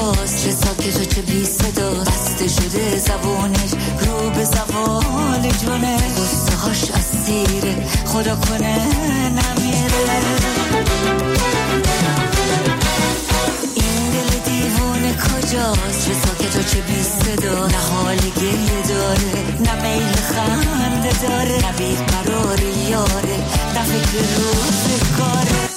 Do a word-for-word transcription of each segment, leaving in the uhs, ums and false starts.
کجاست، چه ساکت و چه بی صدا، بسته شده زبونش رو به زوال جونه، غصه هاش اسیره خدا کنه نمیره. این دل دیوونه کجاست، چه ساکت و چه بی صدا، نه حال گریه داره نه میل خنده داره، نه بیقرار یاره نه فکر روزگاره.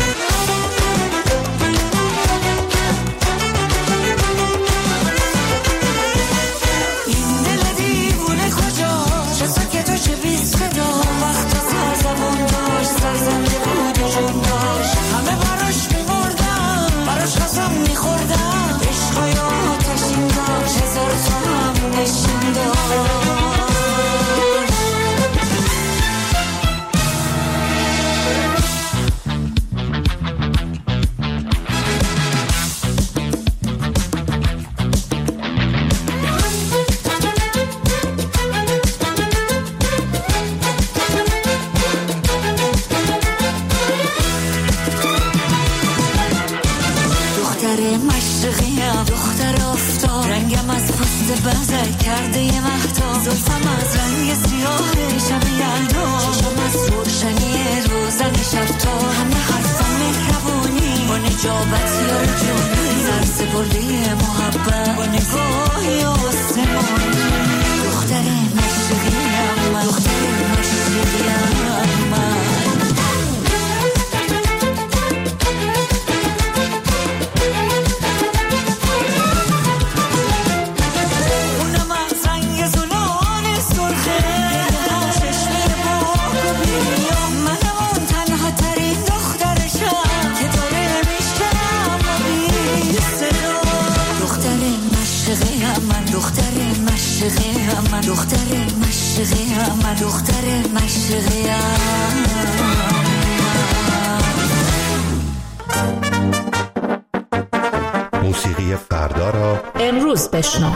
موسیقی فردا را امروز بشنو.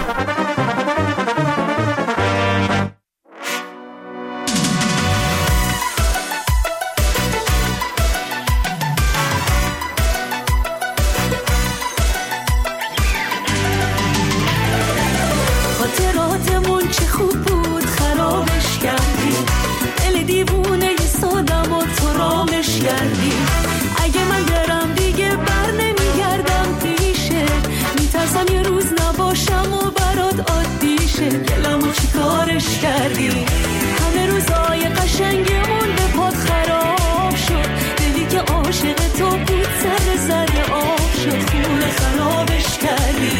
خاطراتمون چه خوب بود خرابش کردی، دل دیوونه ی سادم و تو رامش کردی. اگه من برم دیگه بر نمیگردم پیشه، میترسم یه روز نباشم و برات عادیشه. دلمو چی کارش کردی، همه روزای قشنگمون به پات خراب شد. دلی که عاشق تو بود سر زر آب شد، خونه خرابش کردی.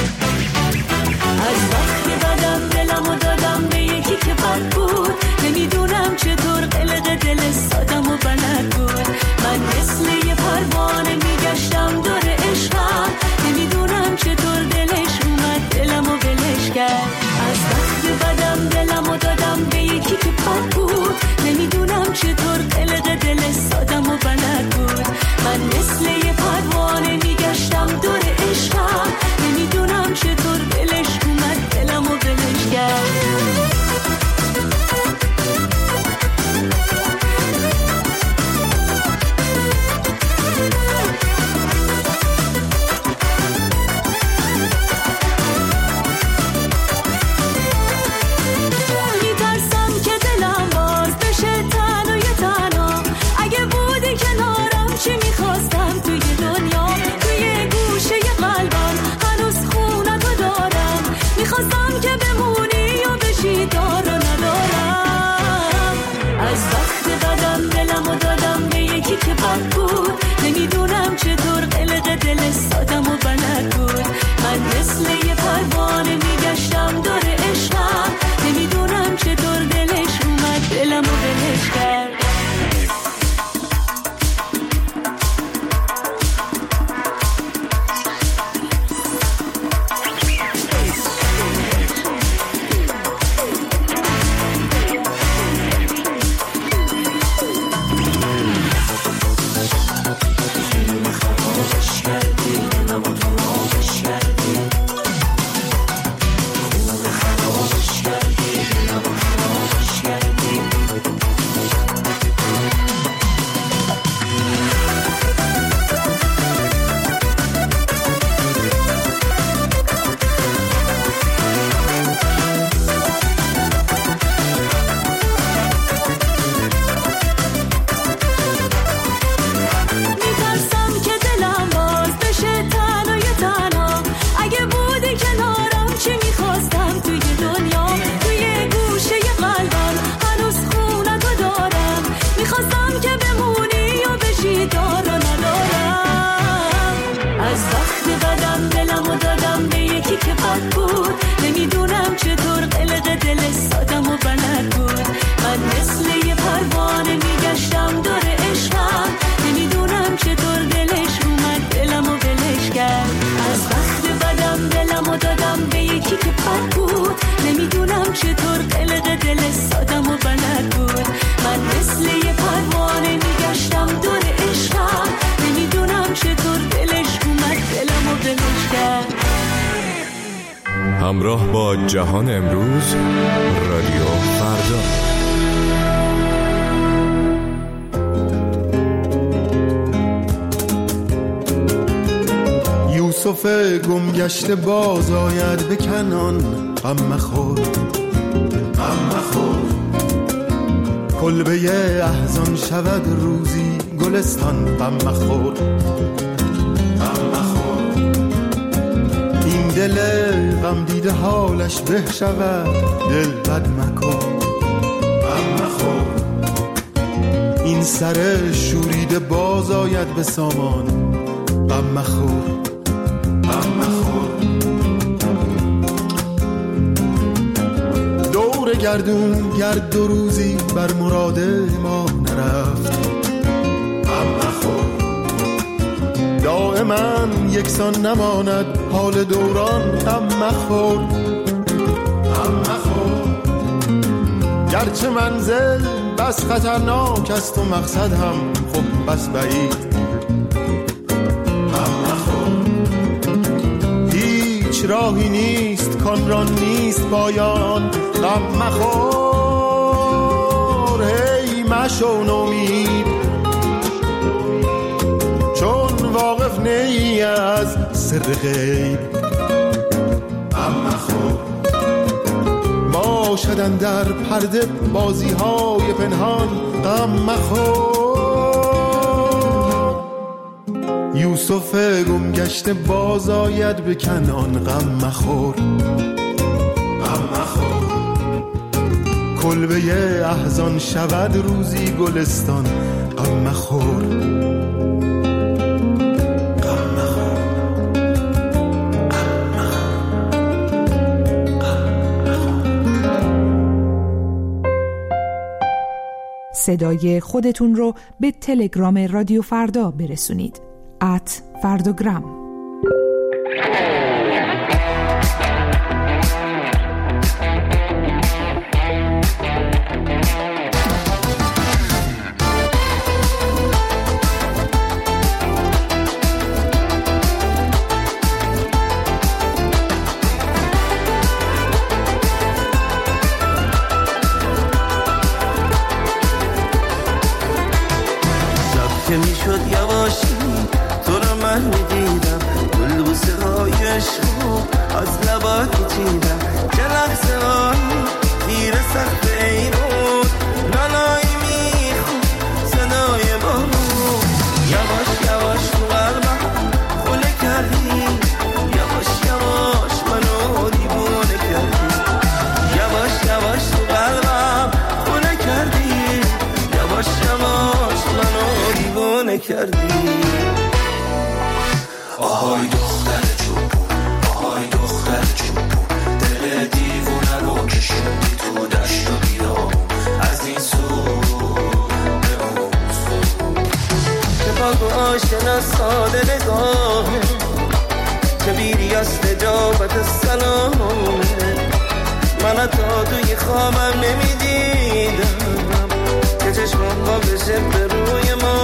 از وقتی بدم دلمو دادم به یکی که بد بود، نمیدونم چطور قلق دل سادم و بلد بود. من مثل یه پروانه میگشتم دور عشقم، نمیدونم چطور دلش اومد دلمو ولش کرد. از وقتی بدم دلمو دادم به یکی که بد بود، نمیدونم چطور قلق دل سادم و بلد بود. من مثل یه پروانه میگشتم دور عشقم، خبر بود، نمیدونم چطور قلق دل سادم و بلد بود. من مثل یه پروانه میگشتم دور عشقم، نمیدونم چطور دلش اومد دلم و دلش کرد. همراه با جهان امروز، رادیو فردا. یوسف گمگشته باز آید به کنان، غم مخور غم مخور. کلبه احزان شود روزی گلستان، غم مخور غم مخور. این دل غم دیده حالش به شود، دل بد مکن غم مخور. این سر شوریده باز آید به سامان، غم مخور غم مخور. دور گردون گرد دو روزی بر مراد ما نرفت، غم مخور. دائما یکسان نماند حال دوران، غم مخور غم مخور. گرچه منزل بس خطرناک است و مقصد هم خب بس بعید، راهی نیست کان را نیست پایان، غم مخور. هی مشو نومید چون واقف نی از سر غیب، غم مخور. باشدن در پرده بازی های پنهان، غم مخور. یوسف گمگشته باز آید به کنان، غم مخور غم مخور. کلبه احزان شود روزی گلستان، غم مخور غم مخور. صدای خودتون رو به تلگرام رادیو فردا برسونید. ات فردوگرام. شب که میشد یواشی تو رو من میدیدم، گل بوسه های عشقو از لبات چیدم. چه لحظه هایی تیر سخت ایرون، نانایی میخون صدای بارون. یواش یواش تو قلبم خونه کردی، یواش یواش منو دیوونه کردی. یواش یواش تو قلبم خونه کردی، یواش یواش منو دیوونه کردی. آهای دختر چوبون، آهای دختر چوبون، دل دیوونه رو کشوندی تو دشت و بیابون، از این سو به اون سو. که پاک و آشنا ساده نگاهه، که بیری از نجابت سلامه. من تا توی خوابم نمیدیدم که چشمم با بشه به روی ما.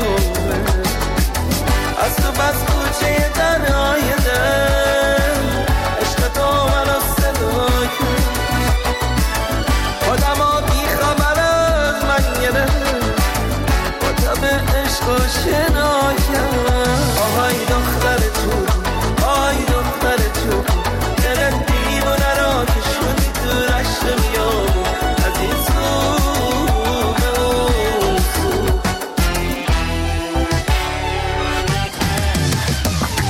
از تو بس کوچه درهای دل، عشق تو منو صدا کرد. خودم ها بی خبر از من گرفت، با تب عشق و شنا کرد. آهای دختر چوب، آهای دختر چوب، دل دیوونه را که شدی تو رشت میابون، از این سو به اون سو.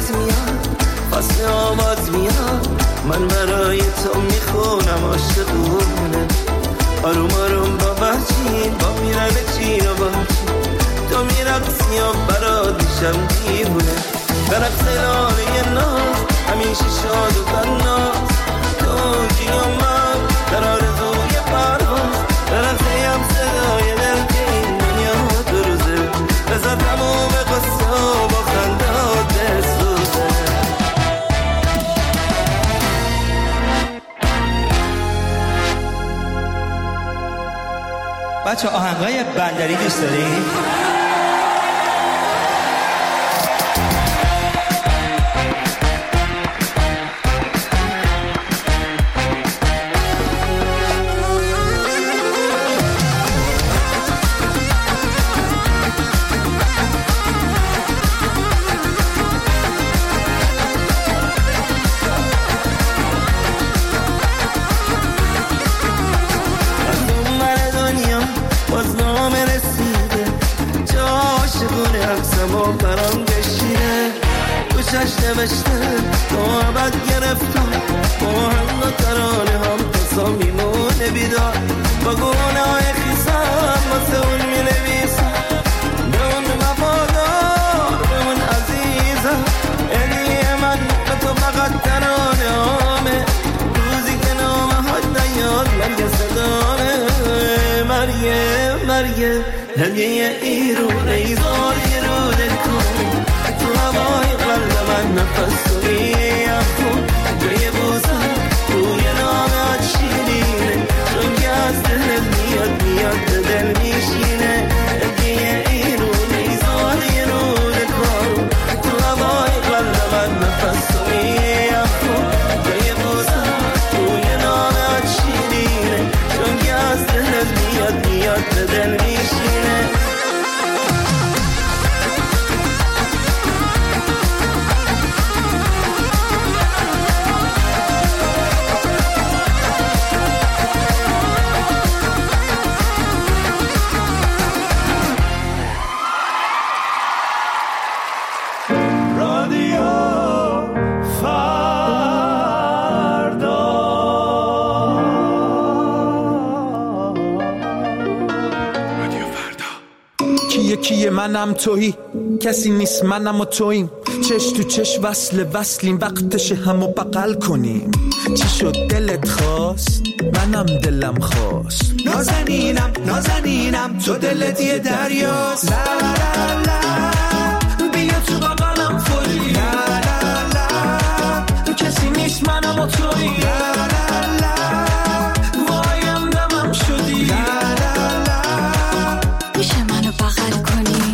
باز میاد فصل آواز میاد من برای تو میخونم عاشقونه آروم آروم با بچین با میرن چین و باچین تو میرقصی و برات میشم دیوونه برقص لاله ناز همیشه شاد و تناز تو جی و من در آرزوی پرواز برقصه هم صدای دل که این دنیا دو روزه بذار تموم قصه و با خندات بسوزه بچه آهنگای بندری دوست دارید؟ برام بشینه کوچش نوشته تو عبد گرفتم با هم و ترانه هم قصا میمونه بیدار با گونه های خیسم واسه اون می نویسم به اون وفادار به اون عزیزم هدیه من به تو فقط ترانه همه روزی که نامه ها نیاد مرگ صدامه مرگه مرگه هدیه ایرونه ایزاری رو دل کن تو هوای قلب من نفس توی افکن جای بوزم روی نامه شیرینه چون که از دلت میاد میاد به دل میشینه هدیه ایرونه ایزاری رو دل کن تو هوای قلب من نفس توی افکن جای بوزم روی نامه شیرینه چون که از دلت میاد میاد به دل میشینه یکی منم تویی کسی نیست منم و توییم چش تو چش وصل وصلیم وقتش همو بغل کنیم چی شد دلت خواست منم دلم خواست نازنینم نازنینم تو دلت یه دریاست لا لا لا بیا تو بغلم فوری لا لا لا کسی نیست منم و تویی لا لا لا وایم دمم شدی لا لا لا میشه منو بغل کنی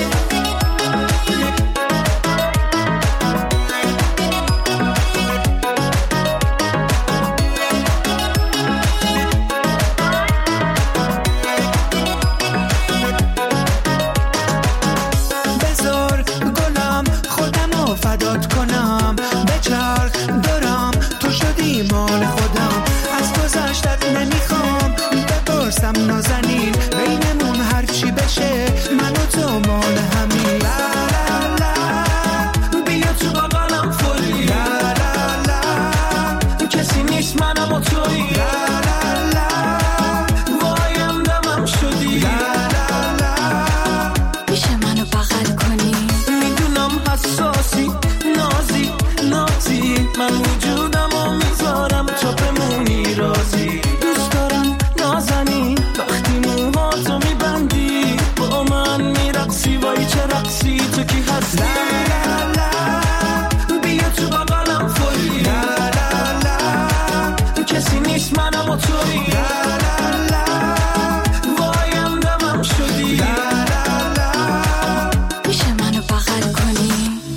بذار گلم خودمو فدات کنم بچرخ دارم تو شدی مال خودم از گذشتت نمیخوام بپرسم نازنین بینمون هرچی بشه من و تو مال همین لا لا لا بیا تو بغلم فوری لا لا لا کسی نیست منم و تویی لا لا لا وایم دمم شدی لا لا لا میشه منو بغل کنی میدونم حساسی نازی نازی من وجودم و میذارم تا بمونی رازی دوست دارم نازنین وقتی موهاتو میبندی با من میرقصی وای چه رقصی تو کی هستی لا لا لا بیا تو بغلم فوری لا لا لا کسی نیست منم و تویی لا لا لا وایم دمم شدی لا لا لا میشه منو بغل کنی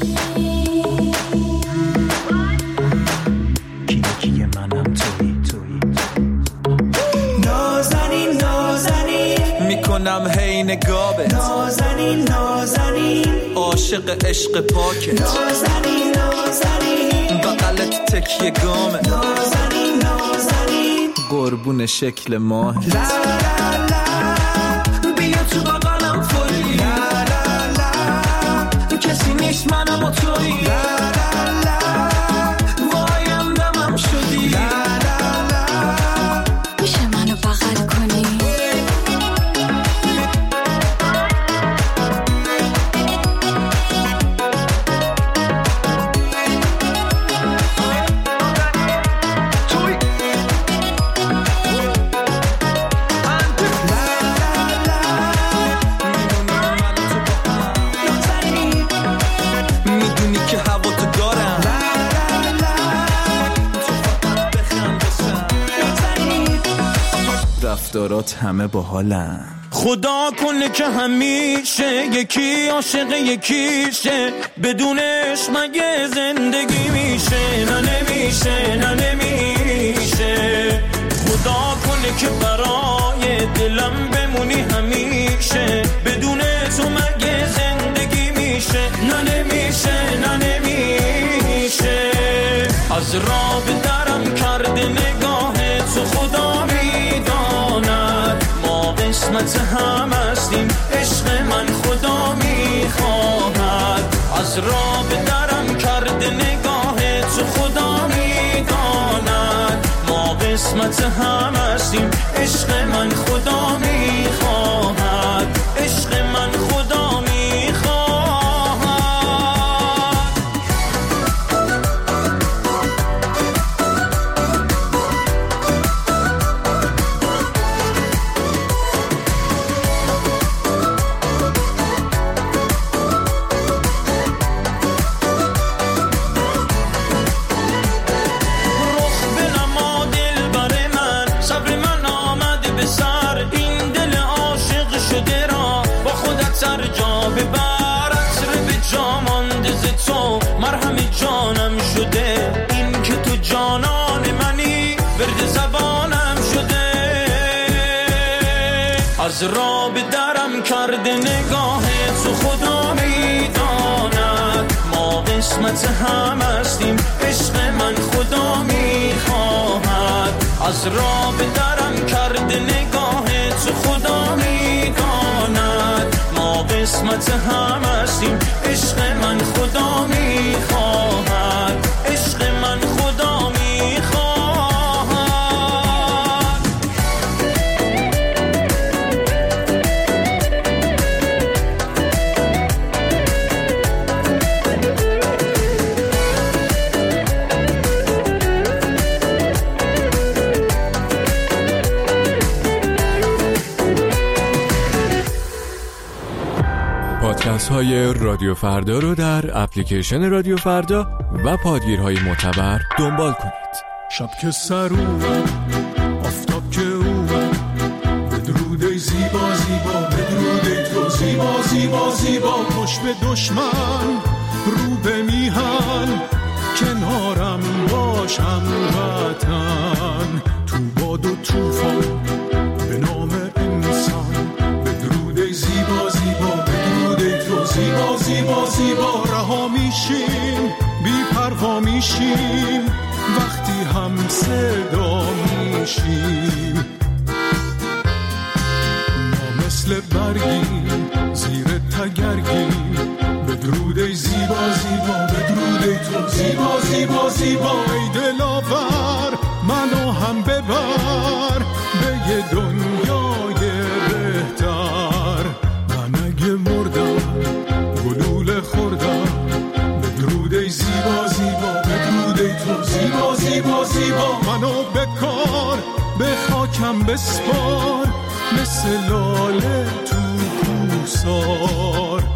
کیه کیه منم تویی تویی نازنین نازنین میکنم هی نگابت نازنین نازنین عاشق عشق پاکت نازنین نازنین بغلت تکیه گامت نازنین نازنین قربون شکل ماه لا لا لا بیا تو بغلم فوری لا لا لا کسی نیست منم و تویی لا رفتارات همه باحالن. خدا کنه که همیشه یکی عاشق یکیشه، بدونش مگه زندگی میشه؟ نه نمیشه، نه نمیشه. خدا کنه که برای دلم بمونی همیشه، بدون تو مگه زندگی میشه؟ نه نمیشه، نه نمیشه. از راه به درم کرده نگاه تو خدا میداند، ما قسمت هم هستیم عشق من خدا میخواهد. از راه به درم کرده نگاه تو خدا میداند، ما قسمت هم هستیم عشق من خدا میخواهد، عشق من خدا میخواهد. سر جا ببر عطر به جا مانده ز تو، مرهم جانم شده این که تو جانان منی، ورد زبانم شده. از راه به درم کرده نگاه تو خدا میداند، ما قسمت هم هستیم عشق من خدا میخواهد. از راه به درم کرده نگاه تو خدا میداند، ما قسمت هم هستیم عشق من خدا میخواهد، عشق من خدا میخواهد. پادکست های رادیو فردا رو در اپلیکیشن رادیو فردا و پادگیرهای معتبر دنبال کنید. شب که سر اومد آفتاب که اومد، بدرود ای زیبا زیبا، بدرود ای تو زیبا زیبا زیبا. پشت به دشمن رو به میهن، کنارم باشم وطن. تو باد و توفان به نام انسان، بدرود ای زیبا زیبا، زیبا زیبا زیبا. رها میشیم بی پروا میشیم وقتی هم صدا میشیم، ما مثل برگیم زیر تگرگیم. بدرود ای زیبا زیبا، بدرود ای تو زیبا زیبا زیبا. ای دلاور منو هم ببر به یه دنیای بهتر، من اگه مردم گلوله خوردم. بدرود ای زیبا زیبا، بدرود ای تو زیبا زیبا زیبا. منو بکار به خاکم بسپار، مثل لاله تو کوسار.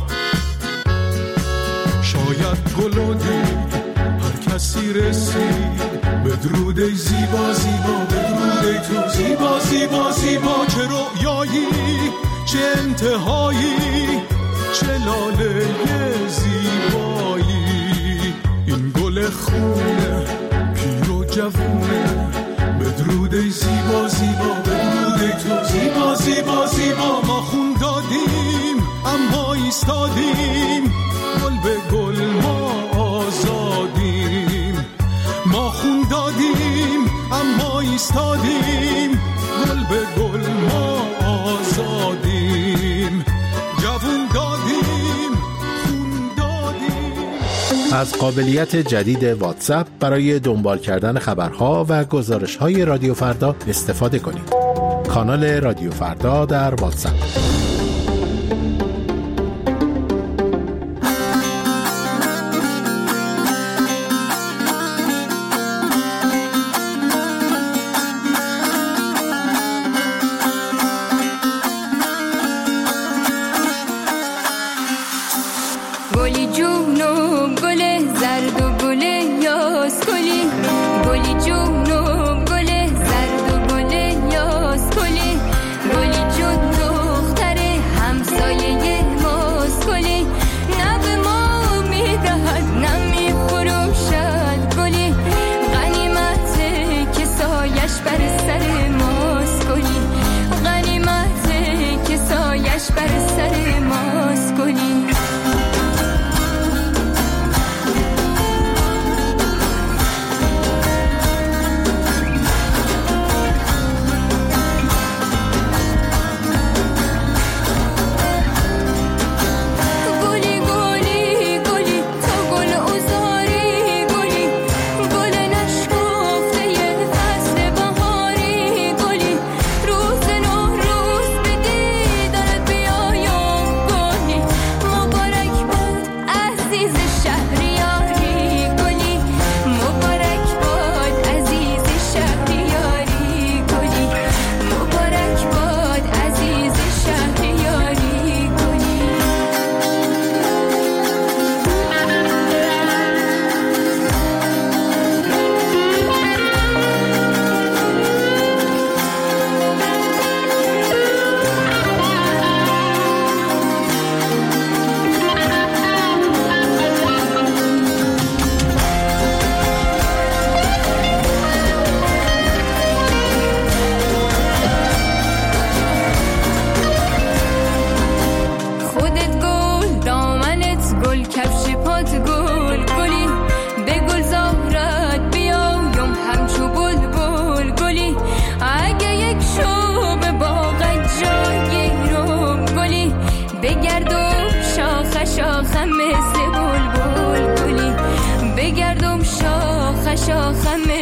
شاید گلودی هر کسی رسید. بدرود ای زیبا زیبا، بدرود ای تو زیبا زیبا زیبا. چه رویایی چه انتهایی، چه لاله زیبایی. این گل خونه پیر و جوونه. بدرود ای زیبا زیبا، بدرود ای تو زیبا زیبا زیبا. ما خون دادیم اما ایستادیم، گل به گل ما آزادیم. ما خون دادیم اما ایستادیم، گل به گل ما آزادیم. جوون دادیم خون دادیم. از قابلیت جدید واتساپ برای دنبال کردن خبرها و گزارش‌های رادیو فردا استفاده کنید. کانال رادیو فردا در واتساپ. گلی جونم گل زرد و گل یاس گلی، گلی جونم گل زرد و گل یاس گلی. شاخمه